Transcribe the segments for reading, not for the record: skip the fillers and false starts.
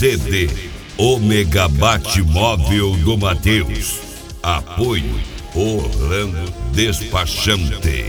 CD Ômega Batmóvel do Mateus. Apoio Orlando Despachante.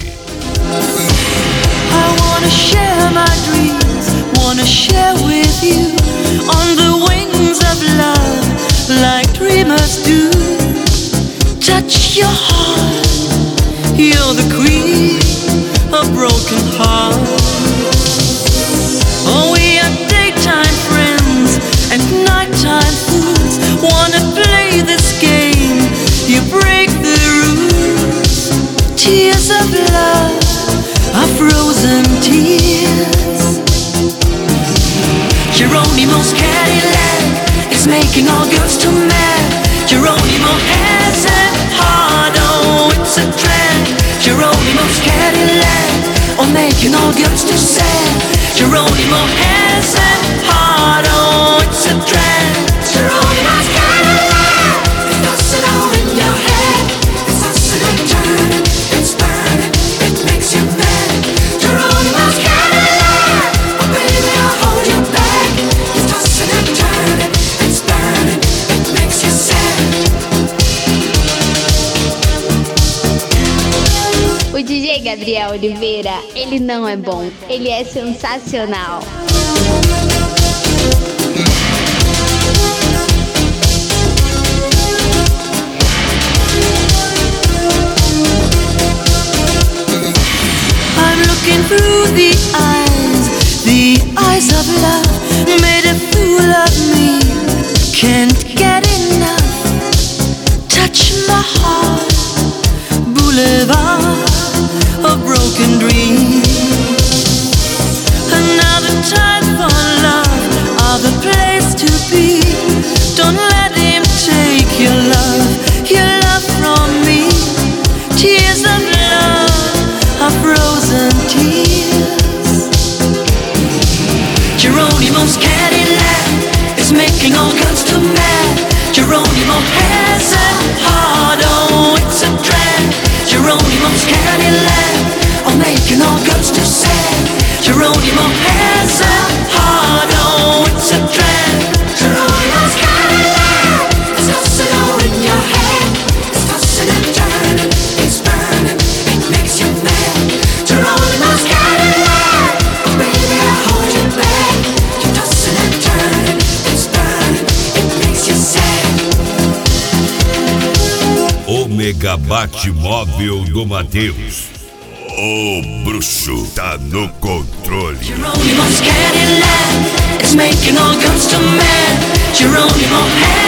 I wanna share my dreams, wanna share with you on the wings of love, like dreamers do. Touch your heart, you're the queen of broken hearts. Oh, we are daytime friends and nighttime fools. Wanna play this game, you break the rules. Tears of love are frozen tears. Geronimo's Cadillac is making all girls too mad. Geronimo has a heart, oh, it's a trend. Geronimo's Cadillac, oh, making all girls too sad. Geronimo has a heart, oh, it's a trend. Geronimo's Cadillac, it doesn't all in your head. It's tossing and turning, it's burning, it makes you mad. Geronimo's Cadillac, oh baby, I'll hold you back. It's tossing and turning, it's burning, it makes you sad. O DJ Gabriel Oliveira, ele não é bom, ele é sensacional. I'm looking through the eyes of love, made a fool of me, can't get enough. Touch my heart, boulevard of broken dreams. Another time for love, other place to be. Don't let him take your love from me. Tears of love are frozen tears. Geronimo's Cadillac is making all girls too mad. Geronimo has a heart, oh, it's a drag. Geronimo's Cadillac, oh, making all girls too sad. Geronimo has a heart, oh, it's a drag. Geronimo's Cadillac, it's tossing all in your head. It's tossing and turning, it's burning, it makes you mad. Geronimo's Cadillac, oh baby, I'll hold you back. You're tossing and turning, it's burning, it makes you sad. Ômega Batmóvel do Mateus. O bruxo tá no controle. Geronimo's Cadillac is making all girls too mad. Geronimo has